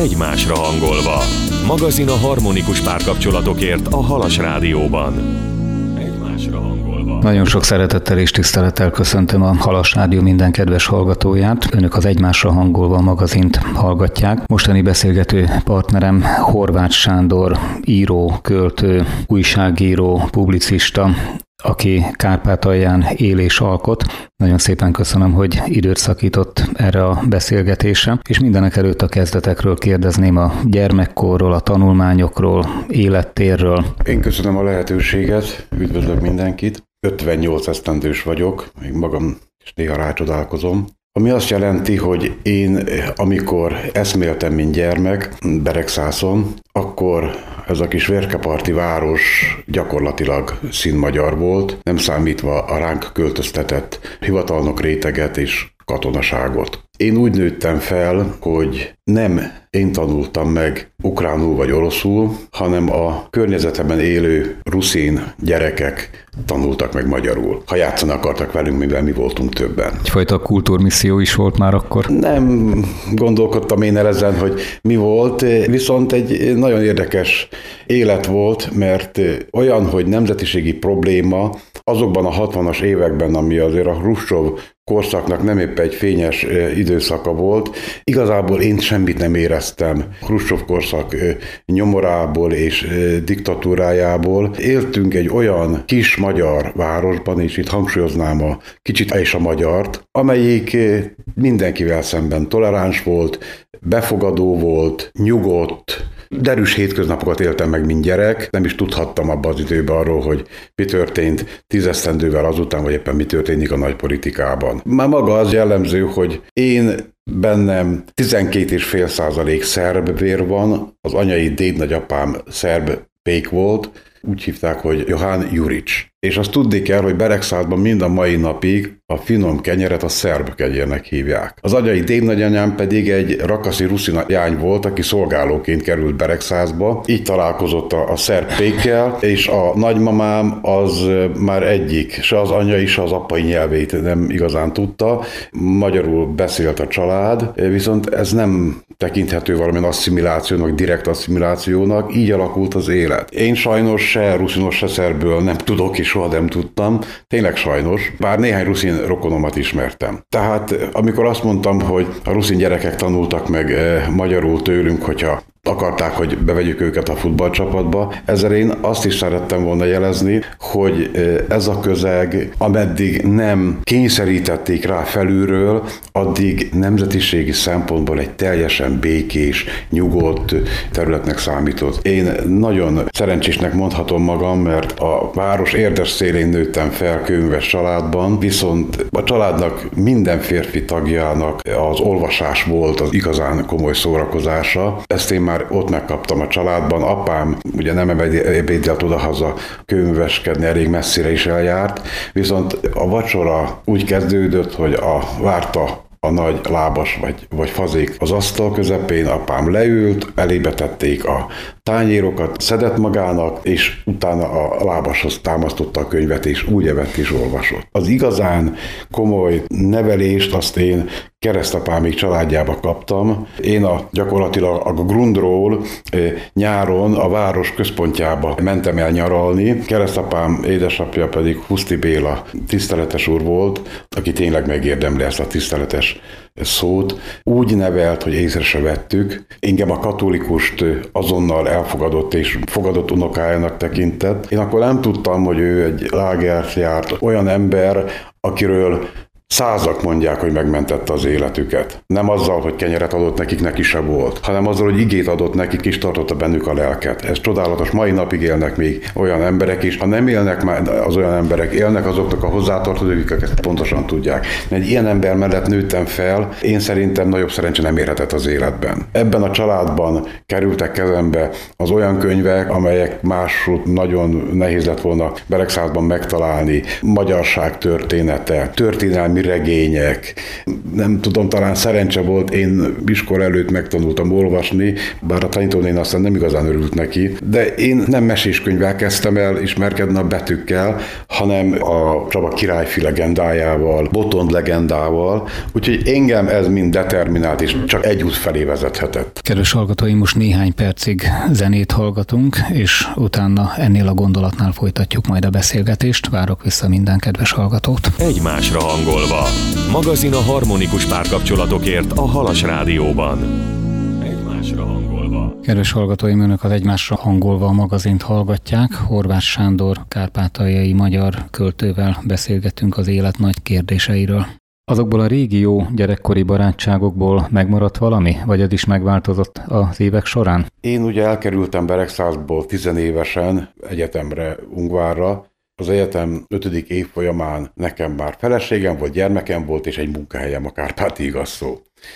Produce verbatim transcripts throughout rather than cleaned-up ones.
egymásra hangolva. Magazin a harmonikus párkapcsolatokért a Halas Rádióban. Egymásra hangolva. Nagyon sok szeretettel és tisztelettel köszöntöm a Halas Rádió minden kedves hallgatóját. Önök az Egymásra hangolva magazint hallgatják. Mostani beszélgető partnerem Horváth Sándor, író, költő, újságíró, publicista, aki Kárpátalján él és alkot. Nagyon szépen köszönöm, hogy időt szakított erre a beszélgetésre, és mindenek előtt a kezdetekről kérdezném, a gyermekkorról, a tanulmányokról, élettérről. Én köszönöm a lehetőséget, üdvözlök mindenkit. ötvennyolc esztendős vagyok, még magam is néha rácsodálkozom. Ami azt jelenti, hogy én, amikor eszméltem, mint gyermek Beregszászon, akkor ez a kis vérkeparti város gyakorlatilag színmagyar volt, nem számítva a ránk költöztetett hivatalnok réteget és katonaságot. Én úgy nőttem fel, hogy nem én tanultam meg ukránul vagy oroszul, hanem a környezetemben élő ruszin gyerekek tanultak meg magyarul. Ha játszani akartak velünk, mivel mi voltunk többen. Egyfajta kultúrmisszió is volt már akkor? Nem gondolkodtam én el ezen, hogy mi volt, viszont egy nagyon érdekes élet volt, mert olyan, hogy nemzetiségi probléma azokban a hatvanas években, ami azért a Hruscsov korszaknak nem épp egy fényes időszaka volt, igazából én semmit nem éreztem Hruscsov korszak nyomorából és diktatúrájából. Éltünk egy olyan kis magyar városban, és itt hangsúlyoznám a kicsit és a magyart, amelyik mindenkivel szemben toleráns volt, befogadó volt, nyugodt, derűs hétköznapokat éltem meg, mint gyerek. Nem is tudhattam abban az időben arról, hogy mi történt tízesztendővel azután, vagy éppen mi történik a nagypolitikában. Már maga az jellemző, hogy én bennem tizenkét egész öt százalék szerb vér van, az anyai dédnagyapám szerb pék volt, úgy hívták, hogy Johann Jurics. És azt tudni kell, hogy Beregszászban mind a mai napig a finom kenyeret a szerb kenyérnek hívják. Az anyai dédnagyanyám pedig egy rakaszi ruszin jány volt, aki szolgálóként került Beregszászba. Így találkozott a, a szerb pékkel, és a nagymamám az már egyik, se az anyai, se az apai nyelvét nem igazán tudta. Magyarul beszélt a család, viszont ez nem tekinthető valamilyen asszimilációnak, direkt asszimilációnak, így alakult az élet. Én sajnos se ruszinos, se szerbből nem tudok, és soha nem tudtam, tényleg sajnos, bár néhány ruszin rokonomat ismertem. Tehát amikor azt mondtam, hogy a ruszin gyerekek tanultak meg eh, magyarul tőlünk, hogyha akarták, hogy bevegyük őket a futballcsapatba. Ezzel én azt is szerettem volna jelezni, hogy ez a közeg, ameddig nem kényszerítették rá felülről, addig nemzetiségi szempontból egy teljesen békés, nyugodt területnek számított. Én nagyon szerencsésnek mondhatom magam, mert a város érdes szélén nőttem fel kőműves családban, viszont a családnak minden férfi tagjának az olvasás volt az igazán komoly szórakozása. Ezt én már ott megkaptam a családban. Apám ugye nem ebédelt odahaza kőműveskedni, elég messzire is eljárt, viszont a vacsora úgy kezdődött, hogy a várta a nagy lábas vagy, vagy fazék az asztal közepén, apám leült, elébe tették a tányérokat, szedett magának, és utána a lábashoz támasztotta a könyvet, és úgy evett és olvasott. Az igazán komoly nevelést azt én keresztapámék családjába kaptam. Én a, gyakorlatilag a Grundról e, nyáron a város központjába mentem el nyaralni. Keresztapám édesapja pedig Huszti Béla tiszteletes úr volt, aki tényleg megérdemli ezt a tiszteletes szót. Úgy nevelt, hogy észre se vettük. Engem a katolikust azonnal elfogadott és fogadott unokájának tekintett. Én akkor nem tudtam, hogy ő egy lágert járt, olyan ember, akiről százak mondják, hogy megmentette az életüket. Nem azzal, hogy kenyeret adott nekik, neki se volt, hanem azzal, hogy igét adott nekik, és tartotta bennük a lelket. Ez csodálatos, mai napig élnek még olyan emberek is. Ha nem élnek már az olyan emberek, élnek azoknak a hozzátartozók, ezt pontosan tudják. Egy ilyen ember mellett nőttem fel, én szerintem nagyobb szerencse nem érhetett az életben. Ebben a családban kerültek kezembe az olyan könyvek, amelyek máshogy nagyon nehéz lett volna Beregszászban megtalálni. Magyarság története, történelmi valami regények. Nem tudom, talán szerencse volt, én iskola előtt megtanultam olvasni, bár a tanítónén aztán nem igazán örült neki, de én nem meséskönyvvel kezdtem el ismerkedni a betűkkel, hanem a Csaba királyfi legendájával, Botond legendával, úgyhogy engem ez mind determinált, és csak egy út felé vezethetett. Kedves hallgatóim, most néhány percig zenét hallgatunk, és utána ennél a gondolatnál folytatjuk majd a beszélgetést. Várok vissza minden kedves hallgatót. Egymásra hangolva. Magazin a harmonikus párkapcsolatokért a Halas Rádióban. Egymásra hangolva. Kedves hallgatóim, önök az Egymásra hangolva a magazint hallgatják. Horváth Sándor kárpátaljai magyar költővel beszélgetünk az élet nagy kérdéseiről. Azokból a régi jó gyerekkori barátságokból megmaradt valami, vagy ez is megváltozott az évek során? Én ugye elkerültem Beregszászból tizenévesen egyetemre, Ungvárra. Az egyetem ötödik évfolyamán nekem már feleségem volt, gyermekem volt, és egy munkahelyem a Kárpáti Igazszó.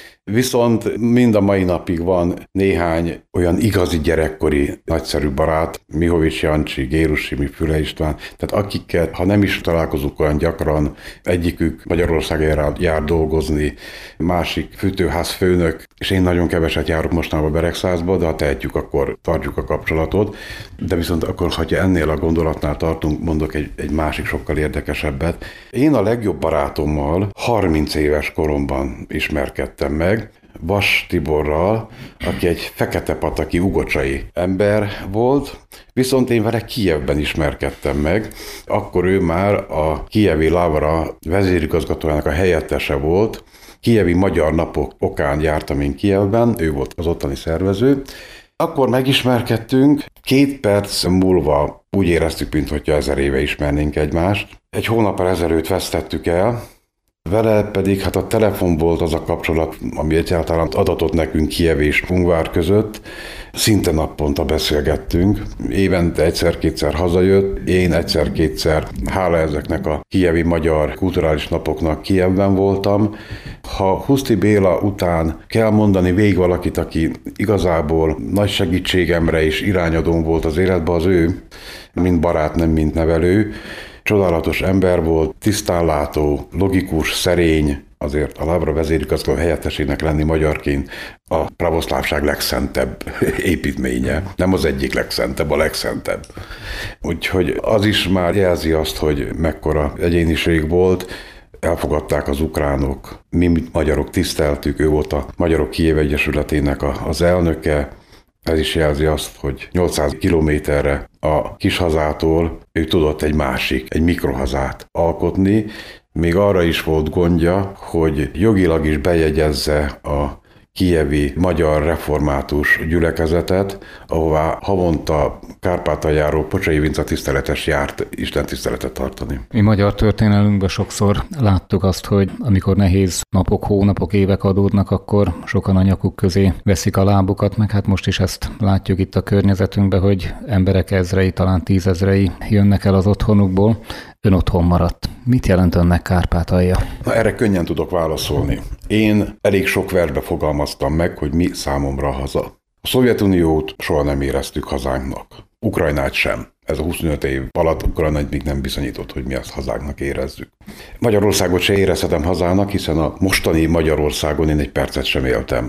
Viszont mind a mai napig van néhány olyan igazi gyerekkori nagyszerű barát, Mihovics Jancsi, Gérus Simi, Füle István, tehát akiket, ha nem is találkozunk olyan gyakran, egyikük Magyarországon jár dolgozni, másik fűtőház főnök, és én nagyon keveset járok mostanában Beregszászba, de ha tehetjük, akkor tartjuk a kapcsolatot. De viszont akkor, ha ennél a gondolatnál tartunk, mondok egy, egy másik sokkal érdekesebbet. Én a legjobb barátommal harminc éves koromban ismerkedtem meg, Vas Tiborral, aki egy feketepataki ugocsai ember volt, viszont én vele Kijevben ismerkedtem meg. Akkor ő már a kijevi Lavra vezérigazgatójának a helyettese volt. Kijevi Magyar Napok okán jártam én Kijevben, ő volt az ottani szervező. Akkor megismerkedtünk, két perc múlva úgy éreztük, mintha ezer éve ismernénk egymást. Egy hónappal ezelőtt vesztettük el, vele pedig hát a telefon volt az a kapcsolat, ami egyáltalán adatot nekünk Kijev és Ungvár között. Szinte naponta beszélgettünk. Évente egyszer-kétszer hazajött, én egyszer-kétszer, hála ezeknek a kijevi magyar kulturális napoknak Kijevben voltam. Ha Huszti Béla után kell mondani végig valakit, aki igazából nagy segítségemre és irányadóm volt az életben, az ő, mint barát, nem mint nevelő. Csodálatos ember volt, tisztánlátó, logikus, szerény, azért a Lavra vezérigazgató helyettesének lenni magyarként a pravoszlávság legszentebb építménye. Nem az egyik legszentebb, a legszentebb. Úgyhogy az is már jelzi azt, hogy mekkora egyéniség volt. Elfogadták az ukránok, mi magyarok tiszteltük, ő volt a Magyarok Kijev Egyesületének az elnöke. Ez is jelzi azt, hogy nyolcszáz kilométerre a kis hazától ő tudott egy másik, egy mikrohazát alkotni. Még arra is volt gondja, hogy jogilag is bejegyezze a kijevi magyar református gyülekezetet, ahová havonta Kárpátaljáró Pocsai Vinca tiszteletes járt Isten tiszteletet tartani. Mi magyar történelmünkben sokszor láttuk azt, hogy amikor nehéz napok, hónapok, évek adódnak, akkor sokan a nyakuk közé veszik a lábukat, meg hát most is ezt látjuk itt a környezetünkben, hogy emberek ezrei, talán tízezrei jönnek el az otthonukból. Ön otthon maradt. Mit jelent önnek Kárpátalja? Na, erre könnyen tudok válaszolni. Én elég sok versbe fogalmaztam meg, hogy mi számomra haza. A Szovjetuniót soha nem éreztük hazánknak. Ukrajnát sem. Ez a huszonöt év alatt Ukrajnát még nem bizonyított, hogy mi azt hazánknak érezzük. Magyarországot se érezhetem hazának, hiszen a mostani Magyarországon én egy percet sem éltem.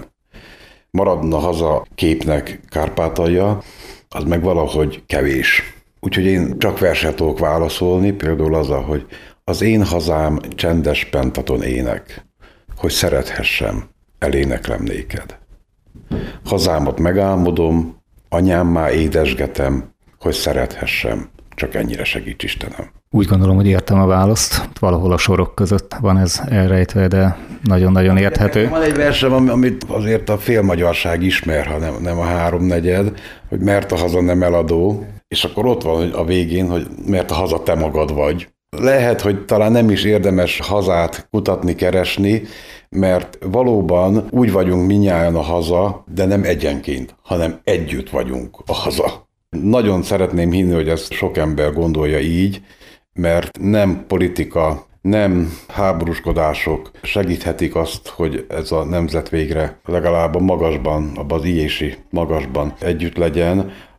Maradna haza képnek Kárpátalja, az meg valahogy kevés. Úgyhogy én csak verset tudok válaszolni, például az, hogy az én hazám csendes pentaton ének, hogy szerethessem, eléneklem néked. Hazámat megálmodom, anyámmá édesgetem, hogy szerethessem, csak ennyire segíts Istenem. Úgy gondolom, hogy értem a választ. Valahol a sorok között van ez elrejtve, de nagyon-nagyon érthető. Van egy versem, amit azért a félmagyarság ismer, ha nem, nem a háromnegyed, hogy mert a haza nem eladó, és akkor ott van a végén, hogy mert a haza te magad vagy. Lehet, hogy talán nem is érdemes hazát kutatni, keresni, mert valóban úgy vagyunk mindnyájan a haza, de nem egyenként, hanem együtt vagyunk a haza. Nagyon szeretném hinni, hogy ezt sok ember gondolja így, mert nem politika, nem háborúskodások segíthetik azt, hogy ez a nemzet végre legalább a magasban, abban az íjési magasban együtt legyen,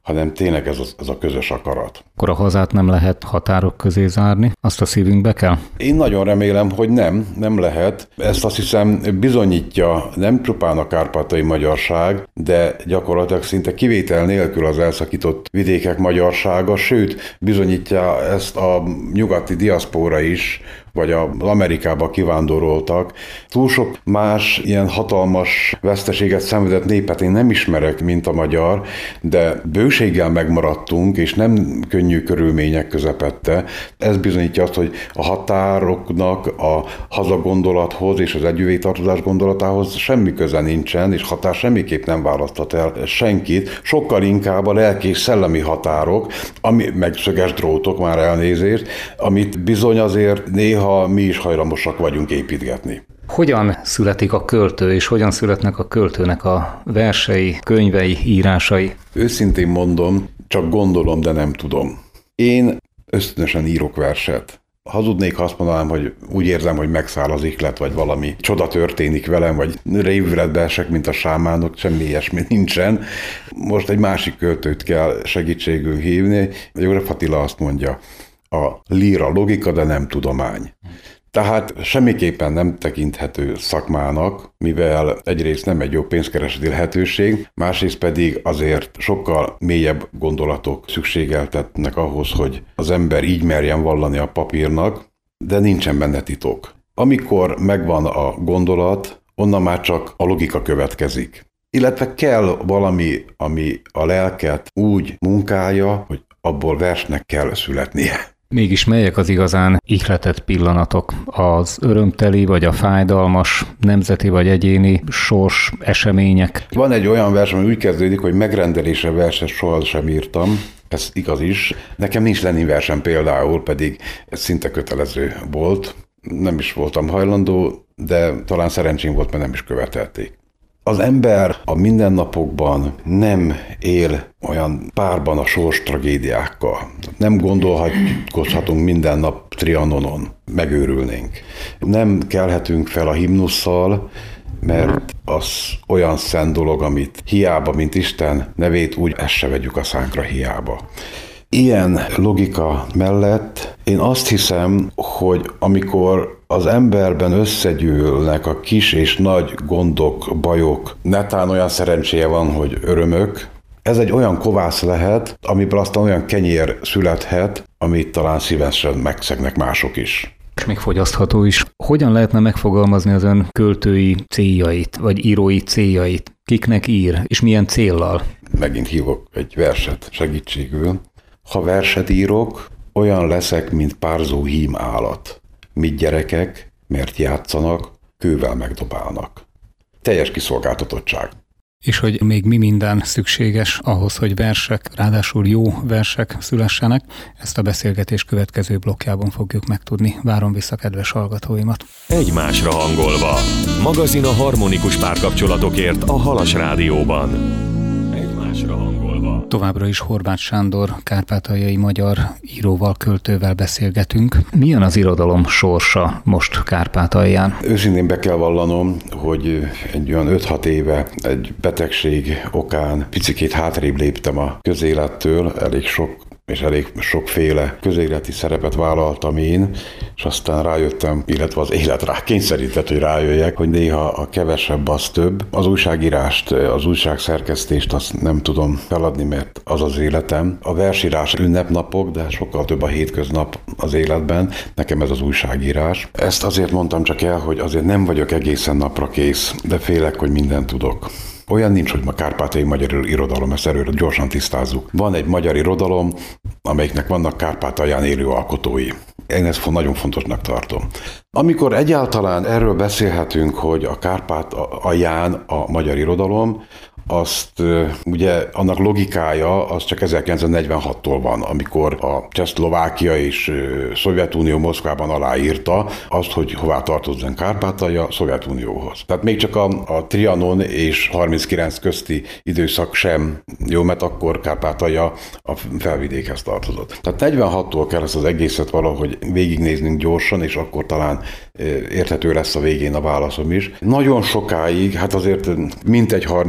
hanem tényleg ez a, ez a közös akarat. Akkor a hazát nem lehet határok közé zárni, azt a szívünkbe kell? Én nagyon remélem, hogy nem, nem lehet. Ezt azt hiszem bizonyítja nem csupán a kárpátaljai magyarság, de gyakorlatilag szinte kivétel nélkül az elszakított vidékek magyarsága, sőt, bizonyítja ezt a nyugati diaszpóra is, vagy az Amerikába kivándoroltak. Túl sok más ilyen hatalmas veszteséget szenvedett népet én nem ismerek, mint a magyar, de bőséggel megmaradtunk, és nem könnyű körülmények közepette. Ez bizonyítja azt, hogy a határoknak a hazagondolathoz és az együvé tartozás gondolatához semmi köze nincsen, és határ semmiképp nem választhat el senkit. Sokkal inkább a lelki és szellemi határok, ami meg szöges drótok, már elnézést, amit bizony azért néha ha mi is hajlamosak vagyunk építgetni. Hogyan születik a költő, és hogyan születnek a költőnek a versei, könyvei, írásai? Őszintén mondom, csak gondolom, de nem tudom. Én ösztönösen írok verset. Hazudnék, ha azt mondanám, hogy úgy érzem, hogy megszáll az ihlet, vagy valami csoda történik velem, vagy révületbe esek, mint a sámánok, semmi ilyesmi nincsen. Most egy másik költőt kell segítségül hívni. József Attila azt mondja, a líra logika, de nem tudomány. Tehát semmiképpen nem tekinthető szakmának, mivel egyrészt nem egy jó pénzkereseti lehetőség, másrészt pedig azért sokkal mélyebb gondolatok szükségeltetnek ahhoz, hogy az ember így merjen vallani a papírnak, de nincsen benne titok. Amikor megvan a gondolat, onnan már csak a logika következik. Illetve kell valami, ami a lelket úgy munkálja, hogy abból versnek kell születnie. Mégis melyek az igazán ihletett pillanatok? Az örömteli vagy a fájdalmas, nemzeti vagy egyéni sors események? Van egy olyan vers, ami úgy kezdődik, hogy megrendelésre verset soha sem írtam. Ez igaz is. Nekem nincs Lenin versem például, pedig ez szinte kötelező volt. Nem is voltam hajlandó, de talán szerencsém volt, mert nem is követelték. Az ember a mindennapokban nem él olyan párban a sors tragédiákkal. Nem gondolhatkozhatunk minden nap Trianonon, megőrülnénk. Nem kelhetünk fel a himnusszal, mert az olyan szent dolog, amit hiába, mint Isten nevét, úgy ezt se vegyük a szánkra hiába. Ilyen logika mellett én azt hiszem, hogy amikor az emberben összegyűlnek a kis és nagy gondok, bajok, netán olyan szerencséje van, hogy örömök, ez egy olyan kovász lehet, amiből aztán olyan kenyér születhet, amit talán szívesen megszegnek mások is. És még fogyasztható is. Hogyan lehetne megfogalmazni az ön költői céljait, vagy írói céljait? Kiknek ír, és milyen céllal? Megint hívok egy verset segítségül. Ha verset írok, olyan leszek, mint párzó hím állat. Mit gyerekek, mert játszanak, kővel megdobálnak. Teljes kiszolgáltatottság. És hogy még mi minden szükséges ahhoz, hogy versek, ráadásul jó versek szülessenek, ezt a beszélgetés következő blokkjában fogjuk megtudni. Várom vissza kedves hallgatóimat. Egymásra hangolva. Magazin a harmonikus párkapcsolatokért a Halas Rádióban. Egymásra hangolva. Továbbra is Horváth Sándor, kárpátaljai magyar íróval, költővel beszélgetünk. Milyen az irodalom sorsa most Kárpátalján? Őszintén be kell vallanom, hogy egy olyan öt-hat éve egy betegség okán picikét hátrébb léptem a közélettől, elég sok és elég sokféle közéleti szerepet vállaltam én, és aztán rájöttem, illetve az élet rá kényszerített, hogy rájöjjek, hogy néha a kevesebb az több. Az újságírást, az újságszerkesztést azt nem tudom feladni, mert az az életem. A versírás ünnepnapok, de sokkal több a hétköznap az életben. Nekem ez az újságírás. Ezt azért mondtam csak el, hogy azért nem vagyok egészen napra kész, de félek, hogy mindent tudok. Olyan nincs, hogy ma kárpátaljai magyar irodalom, ezt erről gyorsan tisztázzuk. Van egy magyar irodalom, amelyiknek vannak Kárpátalján élő alkotói. Én ezt nagyon fontosnak tartom. Amikor egyáltalán erről beszélhetünk, hogy a Kárpátalján a magyar irodalom, azt ugye annak logikája az csak ezerkilencszáznegyvenhattól van, amikor a Csehszlovákia és Szovjetunió Moszkvában aláírta azt, hogy hová tartozzon Kárpátalja, Szovjetunióhoz. Tehát még csak a, a Trianon és harminckilenc közti időszak sem jó, mert akkor Kárpátalja a felvidékhez tartozott. Tehát negyvenhattól kell ezt az egészet valahogy végignéznünk gyorsan, és akkor talán érthető lesz a végén a válaszom is. Nagyon sokáig, hát azért mintegy harmincezer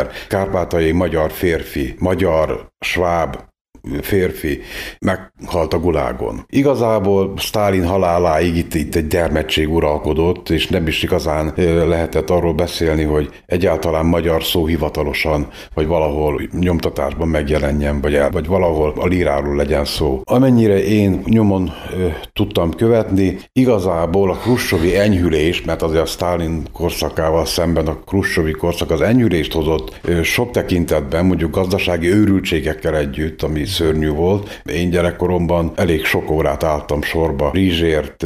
ezer kárpátaljai magyar férfi, magyar, sváb férfi meghalt a gulágon. Igazából Sztálin haláláig itt, itt egy gyermetség uralkodott, és nem is igazán lehetett arról beszélni, hogy egyáltalán magyar szó hivatalosan, vagy valahol nyomtatásban megjelenjen, vagy, el, vagy valahol a líráról legyen szó. Amennyire én nyomon ö, tudtam követni, igazából a kruscsovi enyhülés, mert azért a Sztálin korszakával szemben a kruscsovi korszak az enyhülést hozott ö, sok tekintetben, mondjuk gazdasági őrültségekkel együtt, ami szörnyű volt. Én gyerekkoromban elég sok órát álltam sorba rizsért,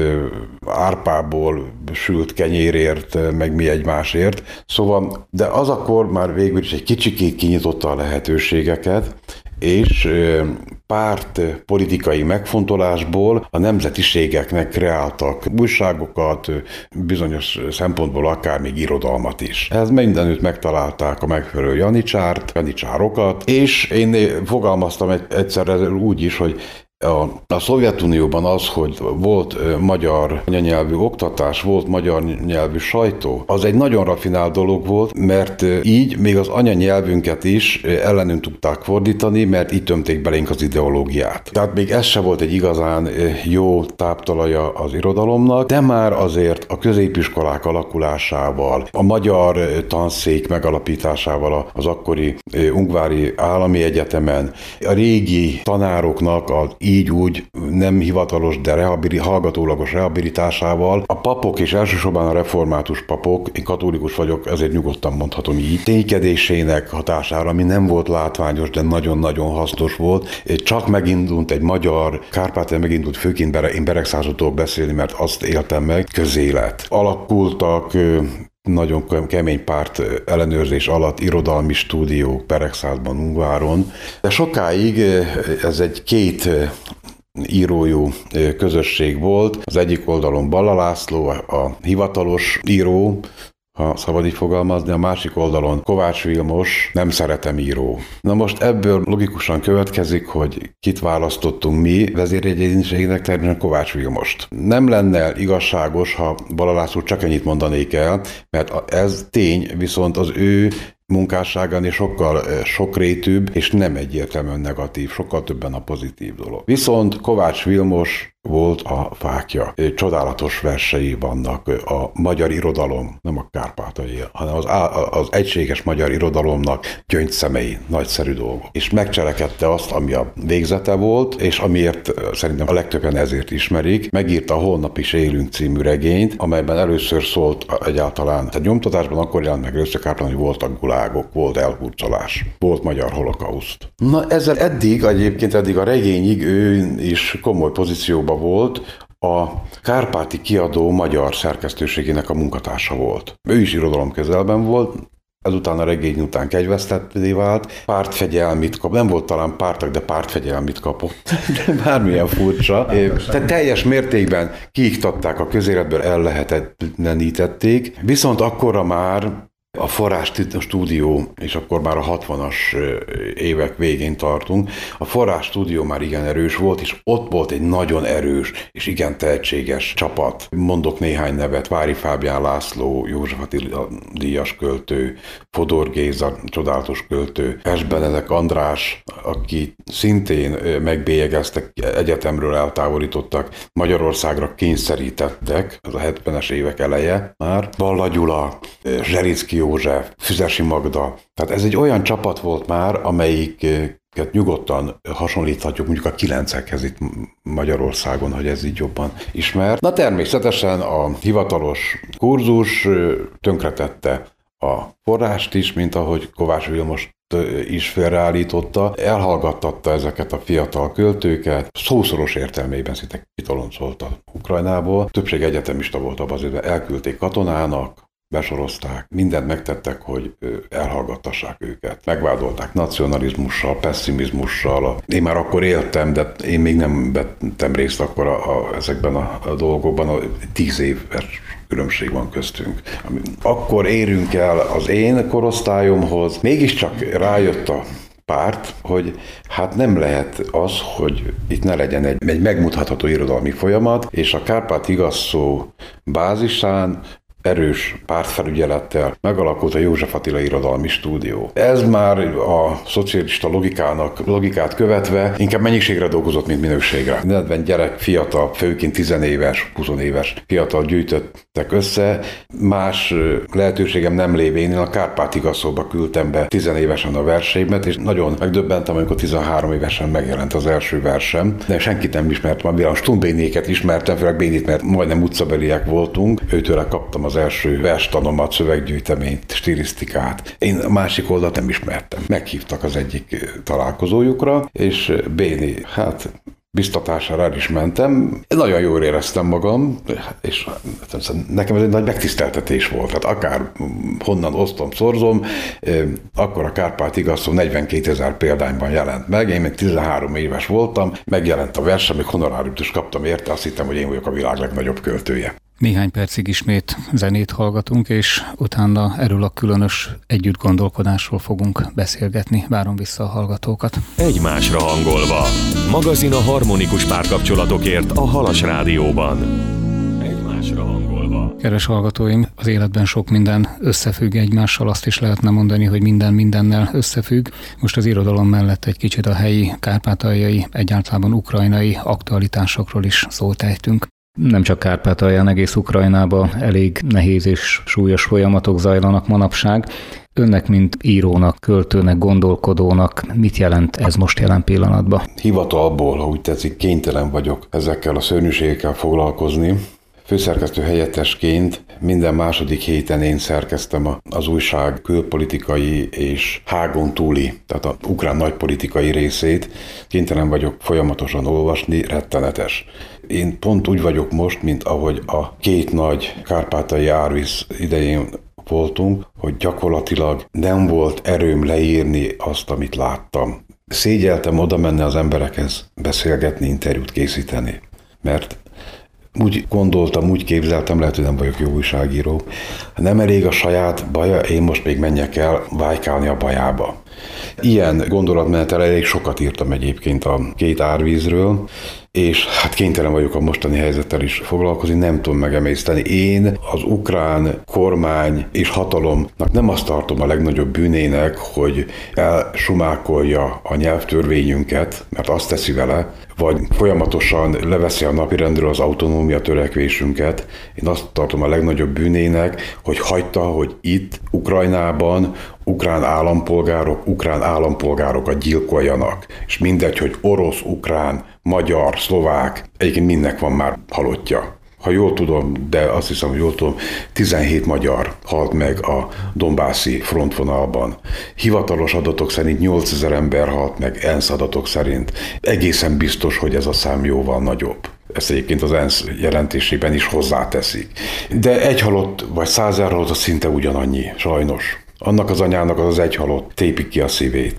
árpából sült kenyérért, meg mi egymásért. Szóval, de az akkor már végül is egy kicsikét kinyitotta a lehetőségeket, és párt politikai megfontolásból a nemzetiségeknek kreáltak újságokat, bizonyos szempontból akár még irodalmat is. Ez mindenütt megtalálták a megfelelő janicsárt, janicsárokat, és én fogalmaztam egyszerre úgy is, hogy A, a Szovjetunióban az, hogy volt magyar anyanyelvű oktatás, volt magyar nyelvű sajtó, az egy nagyon rafinált dolog volt, mert így még az anyanyelvünket is ellenünk tudták fordítani, mert így tömték belénk az ideológiát. Tehát még ez se volt egy igazán jó táptalaja az irodalomnak, de már azért a középiskolák alakulásával, a magyar tanszék megalapításával az akkori Ungvári Állami Egyetemen, a régi tanároknak az így úgy nem hivatalos, de rehabili, hallgatólagos rehabilitásával a papok, és elsősorban a református papok, én katolikus vagyok, ezért nyugodtan mondhatom így, ténykedésének hatására, ami nem volt látványos, de nagyon-nagyon hasznos volt. Csak megindult egy magyar, Kárpátalján megindult, főként bere, én Beregszázról beszélni, mert azt éltem meg, közélet. Alakultak nagyon kemény párt ellenőrzés alatt irodalmi stúdiók Beregszázban, Ungváron. De sokáig ez egy két írójú közösség volt. Az egyik oldalon Balla László, a hivatalos író, ha szabad így fogalmazni, a másik oldalon Kovács Vilmos, nem szeretem író. Na most ebből logikusan következik, hogy kit választottunk mi vezéregyéniségnek, természetesen Kovács Vilmost. Nem lenne igazságos, ha Balla László csak ennyit mondanék el, mert ez tény, viszont az ő munkásságán sokkal sokrétűbb, és nem egyértelműen negatív, sokkal többen a pozitív dolog. Viszont Kovács Vilmos volt a fákja. Csodálatos versei vannak, a magyar irodalom, nem a kárpátaljai, hanem az, az egységes magyar irodalomnak gyöngyszemei, nagyszerű dolgok. És megcselekedte azt, ami a végzete volt, és amiért szerintem a legtöbben ezért ismerik, megírta a Holnap is élünk című regényt, amelyben először szólt egyáltalán, tehát nyomtatásban akkor jelent meg először Kárpátalján, hogy voltak gulágok, volt elhurcolás, volt magyar holokauszt. Na ezzel eddig, egyébként eddig a regényig ő is komoly pozícióban volt, a Kárpáti Kiadó magyar szerkesztőségének a munkatársa volt. Ő is irodalomkezelben volt, ezután a regény után kegyvesztetté vált, pártfegyelmit kap, nem volt talán pártag, de pártfegyelmit kapott. De bármilyen furcsa. Tehát teljes mértékben kiiktatták a közéletből, ellehetetlenítették, viszont akkorra már a Forrás stúdió, és akkor már a hatvanas évek végén tartunk, a Forrás stúdió már igen erős volt, és ott volt egy nagyon erős és igen tehetséges csapat. Mondok néhány nevet: Vári Fábián László, József Attila díjas költő, Fodor Géza, csodálatos költő, Pest Benedek András, aki szintén megbélyegeztek, egyetemről eltávolítottak, Magyarországra kényszerítettek, ez a hetvenes évek eleje már, Balla Gyula, Zsericki József, Füzesi Magda. Tehát ez egy olyan csapat volt már, amelyiket nyugodtan hasonlíthatjuk mondjuk a kilencekhez itt Magyarországon, hogy ez így jobban ismert. Na természetesen a hivatalos kurzus tönkretette a Forrást is, mint ahogy Kovács Vilmos is félreállította, elhallgattatta ezeket a fiatal költőket, szószoros értelmében szinte kitoloncolta Ukrajnából. Többség egyetemista volt abban az időben, elküldték katonának, besorozták, mindent megtettek, hogy elhallgattassák őket. Megvádolták nacionalizmussal, pessimizmussal. Én már akkor éltem, de én még nem vettem részt akkor a, a, ezekben a, a dolgokban, a tíz éves különbség van köztünk. Akkor érünk el az én korosztályomhoz, mégiscsak rájött a párt, hogy hát nem lehet az, hogy itt ne legyen egy, egy megmutatható irodalmi folyamat, és a Kárpát igaz szó bázisán erős pártfelügyelettel megalakult a József Attila Irodalmi Stúdió. Ez már a szocialista logikának, logikát követve inkább mennyiségre dolgozott, mint minőségre. Mindentben gyerek, fiatal, főként tizenéves, húsz-éves fiatal gyűjtöttek össze. Más lehetőségem nem lévén, én a Kárpát-Igasszóba küldtem be tizenévesen a versémet, és nagyon megdöbbentem, amikor tizenhárom évesen megjelent az első versem. De senkit nem ismertem, a Stumbénéket ismertem, főleg Bénit, mert majdnem utcabeliek voltunk. Őtőle kaptam az első verstanomat, szöveggyűjteményt, stilisztikát. Én a másik oldalt nem ismertem. Meghívtak az egyik találkozójukra, és Béni, hát biztatására el is mentem. Nagyon jól éreztem magam, és nekem ez egy nagy megtiszteltetés volt. Hát akár honnan osztom, szorzom, akkor a Kárpát-Igasszó negyvenkétezer példányban jelent meg. Én még tizenhárom éves voltam, megjelent a versem, még honoráriumot is kaptam érte, azt hittem, hogy én vagyok a világ legnagyobb költője. Néhány percig ismét zenét hallgatunk, és utána erről a különös együttgondolkodásról fogunk beszélgetni. Várom vissza a hallgatókat. Egymásra hangolva. Magazin a harmonikus párkapcsolatokért a Halas Rádióban. Egymásra hangolva. Kedves hallgatóim, az életben sok minden összefügg egymással, azt is lehetne mondani, hogy minden mindennel összefügg. Most az irodalom mellett egy kicsit a helyi, kárpátaljai, egyáltalán ukrajnai aktualitásokról is szót ejtünk. Nem csak Kárpátalján, egész Ukrajnában elég nehéz és súlyos folyamatok zajlanak manapság. Önnek, mint írónak, költőnek, gondolkodónak mit jelent ez most jelen pillanatban? Hivatalból, ha úgy tetszik, kénytelen vagyok ezekkel a szörnyűségekkel foglalkozni. Főszerkesztő helyettesként minden második héten én szerkeztem az újság külpolitikai és hágon túli, tehát az ukrán nagypolitikai részét. Kénytelen vagyok folyamatosan olvasni, rettenetes. Én pont úgy vagyok most, mint ahogy a két nagy kárpátaljai árvíz idején voltunk, hogy gyakorlatilag nem volt erőm leírni azt, amit láttam. Szégyeltem oda menni az emberekhez, beszélgetni, interjút készíteni, mert úgy gondoltam, úgy képzeltem, lehet, hogy nem vagyok jó újságíró. Nem elég a saját baja, én most még menjek el vájkálni a bajába. Ilyen gondolatmenetel elég sokat írtam egyébként a két árvízről, és hát kénytelen vagyok a mostani helyzettel is foglalkozni, nem tudom megemészteni. Én az ukrán kormány és hatalomnak nem azt tartom a legnagyobb bűnének, hogy elsumákolja a nyelvtörvényünket, mert azt teszi vele, vagy folyamatosan leveszi a napirendről az autonómia törekvésünket. Én azt tartom a legnagyobb bűnének, hogy hagyta, hogy itt, Ukrajnában, ukrán állampolgárok, ukrán állampolgárokat gyilkoljanak. És mindegy, hogy orosz, ukrán, magyar, szlovák, egyébként mindnek van már halottja. Ha jól tudom, de azt hiszem, hogy jól tudom, tizenhét magyar halt meg a Donbászi frontvonalban. Hivatalos adatok szerint nyolcezer ember halt meg, ENSZ adatok szerint. Egészen biztos, hogy ez a szám jóval nagyobb. Ezt egyébként az ENSZ jelentésében is hozzáteszik. De egy halott, vagy százer halott, az szinte ugyanannyi, sajnos. Annak az anyának az az egy halott tépi ki a szívét.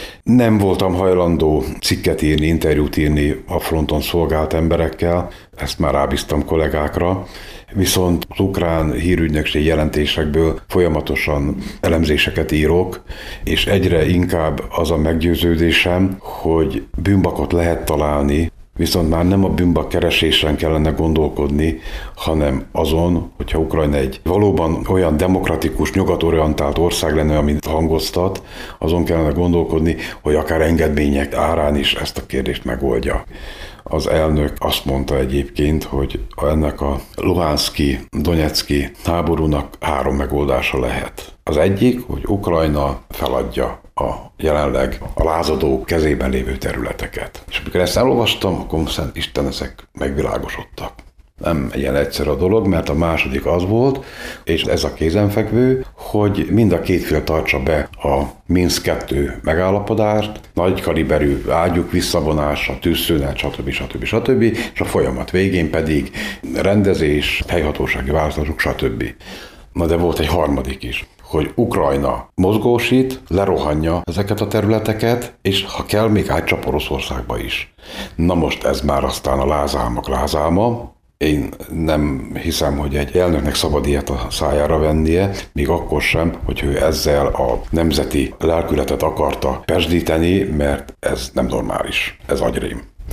Nem voltam hajlandó cikket írni, interjút írni a fronton szolgált emberekkel, ezt már rábíztam kollégákra, viszont az ukrán hírügynökség jelentésekből folyamatosan elemzéseket írok, és egyre inkább az a meggyőződésem, hogy bűnbakot lehet találni, viszont már nem a bűnbak keresésen kellene gondolkodni, hanem azon, hogyha Ukrajna egy valóban olyan demokratikus, nyugatorientált ország lenne, amit hangoztat, azon kellene gondolkodni, hogy akár engedmények árán is ezt a kérdést megoldja. Az elnök azt mondta egyébként, hogy ennek a Luhanszki, Donetszki háborúnak három megoldása lehet. Az egyik, hogy Ukrajna feladja a jelenleg a lázadók kezében lévő területeket. És amikor ezt elolvastam, akkor Isten, ezek megvilágosodtak. Nem ilyen egyszerű a dolog, mert a második az volt, és ez a kézenfekvő, hogy mind a két fél tartsa be a Minszk kettő megállapodást, nagy kaliberű ágyuk visszavonása, tűzszünet, stb. stb. stb. És a folyamat végén pedig rendezés, helyhatósági választások, stb. Na de volt egy harmadik is, hogy Ukrajna mozgósít, lerohanja ezeket a területeket, és ha kell, még átcsap Oroszországba is. Na most ez már aztán a lázálmak lázálma. Én nem hiszem, hogy egy elnöknek szabad ilyet a szájára vennie, még akkor sem, hogy ő ezzel a nemzeti lelkületet akarta pesdíteni, mert ez nem normális, ez agyrém.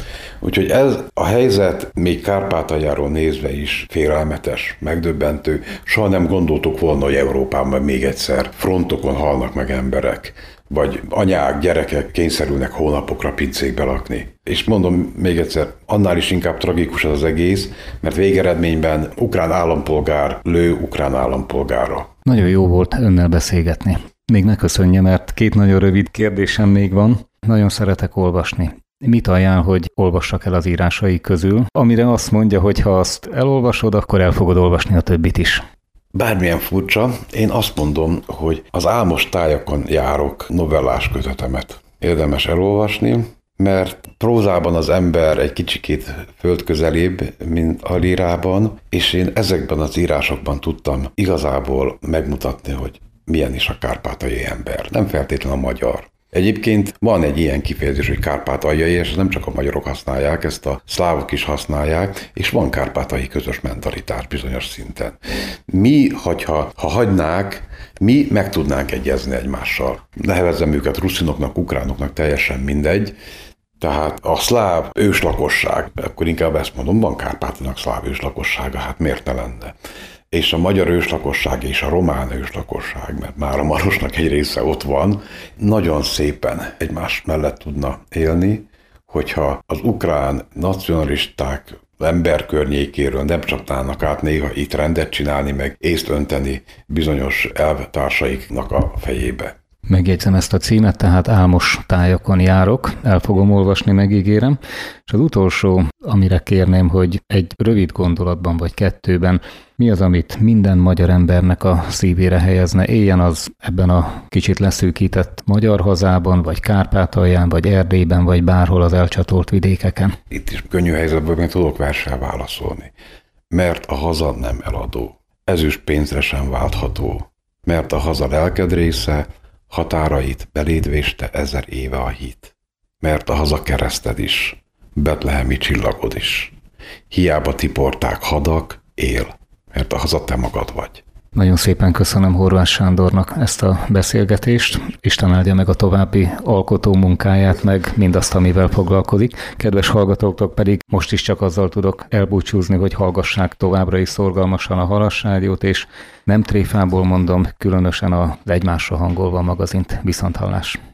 Úgyhogy ez a helyzet még Kárpátaljáról nézve is félelmetes, megdöbbentő. Soha nem gondoltuk volna, hogy Európában még egyszer frontokon halnak meg emberek, vagy anyák, gyerekek kényszerülnek hónapokra pincékbe lakni. És mondom még egyszer, annál is inkább tragikus az egész, mert végeredményben ukrán állampolgár lő ukrán állampolgárra. Nagyon jó volt önnel beszélgetni. Még ne köszönje, mert két nagyon rövid kérdésem még van. Nagyon szeretek olvasni. Mit ajánl, hogy olvassak el az írásai közül, amire azt mondja, hogy ha azt elolvasod, akkor el fogod olvasni a többit is? Bármilyen furcsa, én azt mondom, hogy az Álmos tájakon járok novellás kötetemet érdemes elolvasni, mert prózában az ember egy kicsikét földközelibb, mint a lírában, és én ezekben az írásokban tudtam igazából megmutatni, hogy milyen is a kárpátaljai ember, nem feltétlenül a magyar. Egyébként van egy ilyen kifejezés, hogy kárpátaljai, és nem csak a magyarok használják, ezt a szlávok is használják, és van kárpátaljai közös mentalitás bizonyos szinten. Mi, hogyha, ha hagynák, mi meg tudnánk egyezni egymással. Nevezzem őket ruszinoknak, ukránoknak, teljesen mindegy. Tehát a szláv őslakosság, akkor inkább ezt mondom, van Kárpátaljának szláv őslakossága, hát miért ne lenne? És a magyar őslakosság és a román őslakosság, mert már a Marosnak egy része ott van, nagyon szépen egymás mellett tudna élni, hogyha az ukrán nacionalisták ember környékéről nem csapnának át néha itt rendet csinálni, meg észt önteni bizonyos elvtársaiknak a fejébe. Megjegyzem ezt a címet, tehát Álmos tájakon járok, el fogom olvasni, megígérem. És az utolsó, amire kérném, hogy egy rövid gondolatban vagy kettőben mi az, amit minden magyar embernek a szívére helyezne, éljen az ebben a kicsit leszűkített magyar hazában, vagy Kárpátalján, vagy Erdélyben, vagy bárhol az elcsatolt vidékeken. Itt is könnyű helyzetben még tudok verssel válaszolni. Mert a haza nem eladó. Ezüst pénzre sem váltható. Mert a haza lelked része, határait beléd véste ezer éve a hit. Mert a haza kereszted is, betlehemi csillagod is. Hiába tiporták hadak, él, mert a haza te magad vagy. Nagyon szépen köszönöm Horváth Sándornak ezt a beszélgetést. Isten áldja meg a további alkotó munkáját, meg mindazt, amivel foglalkozik. Kedves hallgatóktok pedig most is csak azzal tudok elbúcsúzni, hogy hallgassák továbbra is szorgalmasan a Halas Rádiót, és nem tréfából mondom, különösen az Egymásra hangolva magazint. Viszonthallás.